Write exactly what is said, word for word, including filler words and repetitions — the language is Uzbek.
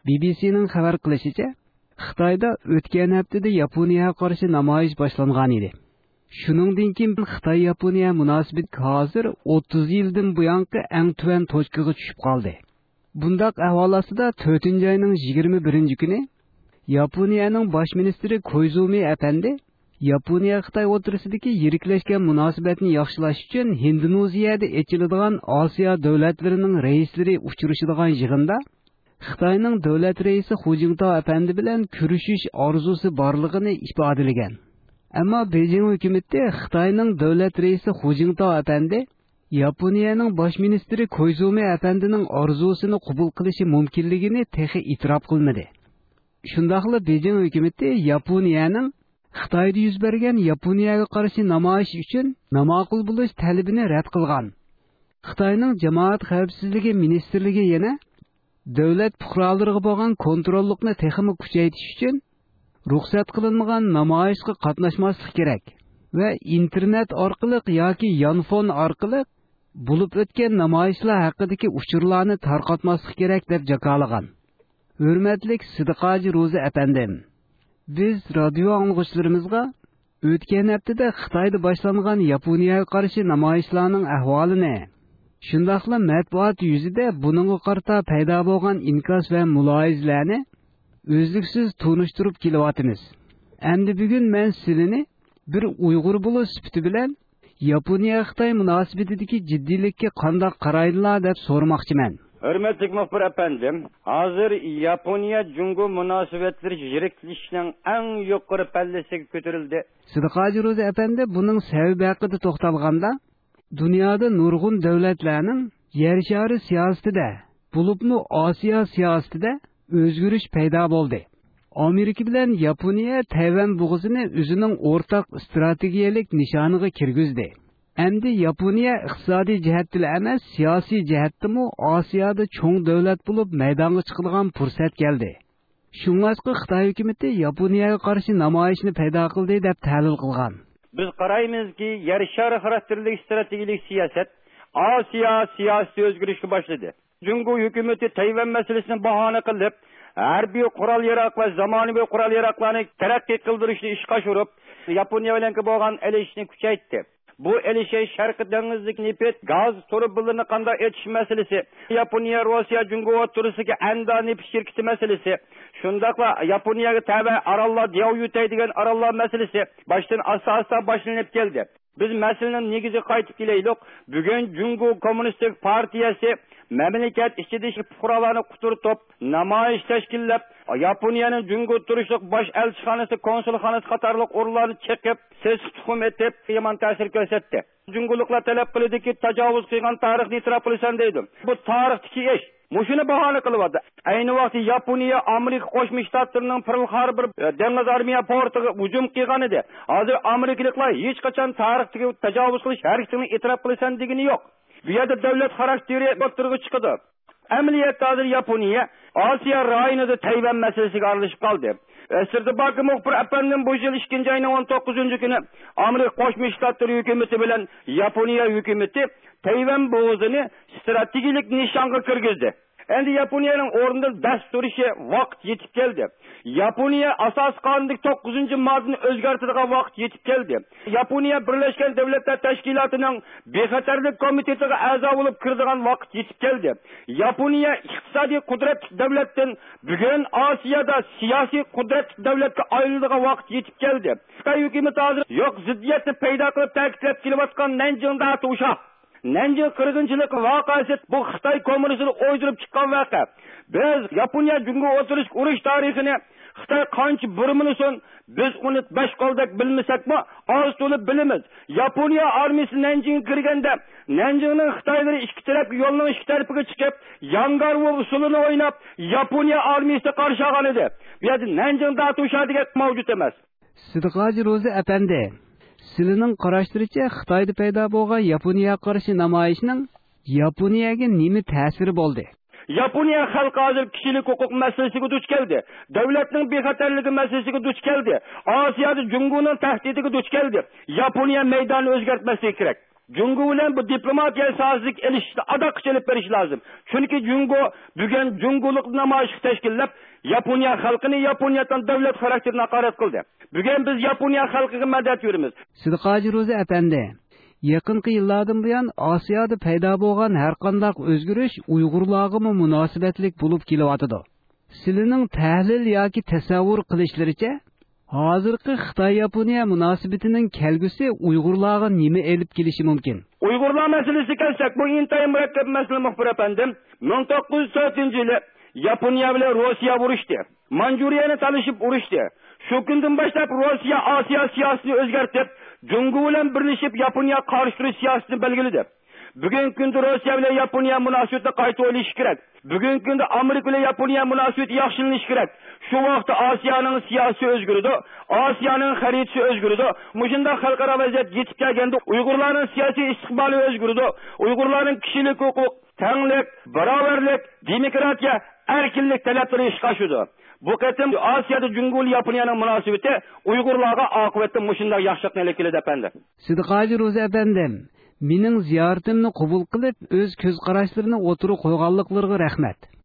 B B C'ning xabar qilishicha, Xitoyda o'tgan haftada Yaponiyaga qarshi namoyish boshlangan edi. Shuningdan keyin Xitoy-Yaponiya munosabati hozir o'ttiz yildan buyongi eng tuvan tochkaga tushib qoldi. Bundaq ahvol ostida to'rtinchi oyning yigirma birinchi kuni Yaponiyaning bosh ministri Koizumi Apandi Yaponiya Xitoy o'rtasidagi yiriklashgan munosabatni yaxshilash uchun Indoneziyada ochiladigan Osiyo davlatlarining raislari uchrashadigan yig'inda Xitoyning davlat raisi Hu Jintao Apandi bilan ko'rishish orzusi borligini ifodalagan. Ammo Beijing hukumati Xitoyning davlat raisi Hu Jintao Apandi Yaponiyaning bosh ministri Koizumi Apandining orzusini qabul qilishi mumkinligini texi e'tirof qilmadi. Shundaqla Beijing hukumati Yaponiyaning Xitoyda yuz bergan Yaponiyaga qarshi namoyish uchun namaqul bo'lish talabini rad qilgan. Xitoyning jamoat xavfsizligi ministrligi yana davlat fuqarolariga bo'lgan kontrollikni texmi kuchaytirish uchun ruxsat qilinmagan namoyishga qatnashmaslik kerak va internet orqali yoki yonfon orqali bo'lib o'tgan namoyishlar haqidagi uchurlarni tarqatmaslik kerak deb jakolagan. Hurmatli Sidiqoji Ro'zi apandim, biz radio anglag'uchilarimizga o'tgan haftada Xitoyda boshlangan Yaponiyaga qarshi namoyishlarning ahvolini, shundaqla matbuot yuzida buningga qarata paydo bo'lgan inkos va muloyizalarni o'zliksiz tunishtirib kelyapmiz. Endi bugun men sizlarni bir Uyg'ur bo'lish sifati bilan Yaponiya Xitoy munosabatidagi jiddiylikka qanday qaraydilar deb so'ramoqchiman. Hürmetli muhbir efendim, hazır Yaponiya Jungo munosabatlari yiriklashning eng yuqori pallasiga ko'tarildi. Sidiqoji Ro'zi efendi buning sababi haqida to'xtalganda, dunyoda nurg'un davlatlarning yer shari siyosatida, bo'libmi Osiyo siyosatida o'zgarish paydo bo'ldi. Amerika bilan Yaponiya Tayvan bo'g'izini o'zining o'rtaq strategiyalik nishoniga kirgizdi. Endi Yaponiya iqtisodiy jihatdan emas, siyosiy jihatdami Osiyoda cho'ng davlat bo'lib maydonga chiqadigan fursat keldi. Shuningdek, Xitoy hukumatı Yaponiyaga qarshi namoyishni paydo qildi deb tahlil qilgan. Biz qaraymizki, yer shari xarakterli strategik siyosat Osiyo siyosiy o'zgarishga boshladi. Jungo hukumatı Tayvan masalasini bahona qilib, harbiy qurol yarog' va zamonaviy qurol yaroqlarni taraqqiy qildirishni ishga oshirib, Yaponiya bilan bo'lgan elishni kuchaytirdi. Bu elişe Şarkı Denizlik nipet gaz turublarını kanda etiş meselesi, Yaponiya, Rusya, Jungo oturusidagi Anda nipet şirketi meselesi, şundakla Yaponiyaga tabi arallar diyav yutaydigan arallar meselesi baştan asa asa başlanıp geldi. Biz meselenin negizi qaytib keleylik. Bugün Jungo Komünistik Partiyasi memleket içideki fuqarolarni quturtib, namoyish tashkillab, Yaponiyaning Jungo turishliq bosh elchixonasi, konsulxonasi qatorliq o'rinlarni chekib, ses tuxum etib, yomon ta'sir ko'rsatdi. Jungoliklar talab qildiki, tajovuz qilgan tarixni e'tirof qilsan deydi. Bu tarixdagi ish. Mushuni bahona qilyapti. Ayni vaqtda Yaponiya Amerika Qo'shma Shtatlarining Pearl Harbor dengiz armiya portiga hujum qilgan edi. Hozir Amerikaliklar hech qachon tarixdagi tajovuz qilish harakatini e'tirof qilsan degani yo'q. Bu yerda davlat xarakteri o'tirg'i chiqdi. Amaliyotda hozir Yaponiya Osiyo rayonida Tayvan masalasiga aralashib qoldi. Sirdibaki muhbir efendim bu yıl ikkinchi ayning o'n to'qqizinchi kuni Amerika Qo'shma Shtatlari hukumati bilan Yaponiya hukumati Tayvan bo'g'izini strategik nishonga kirgizdi. Endi Yaponiyaning o'rnidan dast turishi vaqt yetib keldi. Yaponiya asos qonundagi to'qqizinchi moddani o'zgartiradigan vaqt yetib keldi. Yaponiya Birlashgan Davlatlar Tashkilotining bexatarlik komitetiga a'zo bo'lib kiradigan vaqt yetib keldi. Yaponiya iqtisodiy qudrat davlatdan bugun Osiyoda siyosiy qudrat davlatga aylanadigan vaqt yetib keldi. Xitoy hukumati hozir yo'q ziddiyatni paydo qilib ta'kidlab kelayotgan Nanjingda to'sha Nanjing qirg'inchilik voqeasi bu Xitoy kommunistini o'ydirib chiqqan voqea. Biz Yaponiya Jungo o'tirish urush tarixini Xitoy qancha burminisin biz uni besh qo'ldak bilmasakmi, oz to'lib bilamiz. Yaponiya armiyasi Nanjingga kirganda Nanjingning Xitoylari ikki taraf yo'lning ikki tarafiga chiqib, yangar va usulini o'ynab Yaponiya armiyasiga qarshi olgan edi. Bu yerda Nanjingda to'shadigan mavjud emas. Sidiqoji Ro'zi apandi, sizning qarashlaricha Xitoyda paydo bo'lgan Yaponiyaga qarshi namoyishning Yaponiyaga nima ta'siri bo'ldi? Yaponiya xalqi hozir kishilik huquq masalasiga duch keldi. Davlatning bexatarligi masalasiga duch keldi. Osiyoda Jungoning tahdidiga duch keldi. Yaponiya maydonni o'zgartmasligi kerak. Jungo bilan bu diplomatiya sohasiga ilishni adoq qilib berish lozim. Chunki Jungo bugun Jungolik namoyish tashkillab Yaponiya xalqini Yaponiyadan davlat xarakterini haqorat qildi. Bugun biz Yaponiya xalqiga madad beramiz. Sidqaji Ro'zi apandi, yaqinqi yillardan buyon Osiyoda paydo bo'lgan har qanday o'zgarish Uyg'urlarga munosabatlik bo'lib kelyotidi. Sizlarning tahlil yoki tasavvur qilishlaricha, hozirgi Xitoy-Yaponiya munosabatining kelgusi Uyg'urlarga nima elib kelishi mumkin? Uyg'urlar masalasiga kelsak, bu intayin murakkab masala muxbir apandim. ming to'qqiz yuz to'rtinchi yili Yaponiya bilan Rossiya urushdi. Manjuriyani talishib urushdi. Shu kundan boshlab Rossiya Osiyo siyosatini o'zgartirib, Jungo bilan birlashib Yaponiya qarshi turish siyosatini belgiladi. Bugungi kunda Rossiya bilan Yaponiya munosabati qayta o'ylash kerak. Bugungi kunda Amerika bilan Yaponiya munosabati yaxshilanish kerak. Shu vaqtda Osiyoning siyosiy o'zgardi, Osiyoning xaritasi o'zgardi. Mushunda xalqaro vaziyat yetib kelganda Uyg'urlarning siyosiy istiqboli o'zgardi. Uyg'urlarning kishilik huquq, tanglik, barobarlik, demokratiya, erkinlik talablari ishga oshdi. Bu qatim Osiyoda Jungo bilan Yaponiyaning munosabati Uyg'urlarga oqibatda mushunda yaxshilikni keladi apandi. Sidqaji Ro'zi apandim, mening ziyoratimni qabul qilib, o'z ko'z qarashlarini o'tirib qo'yganliklariga rahmat.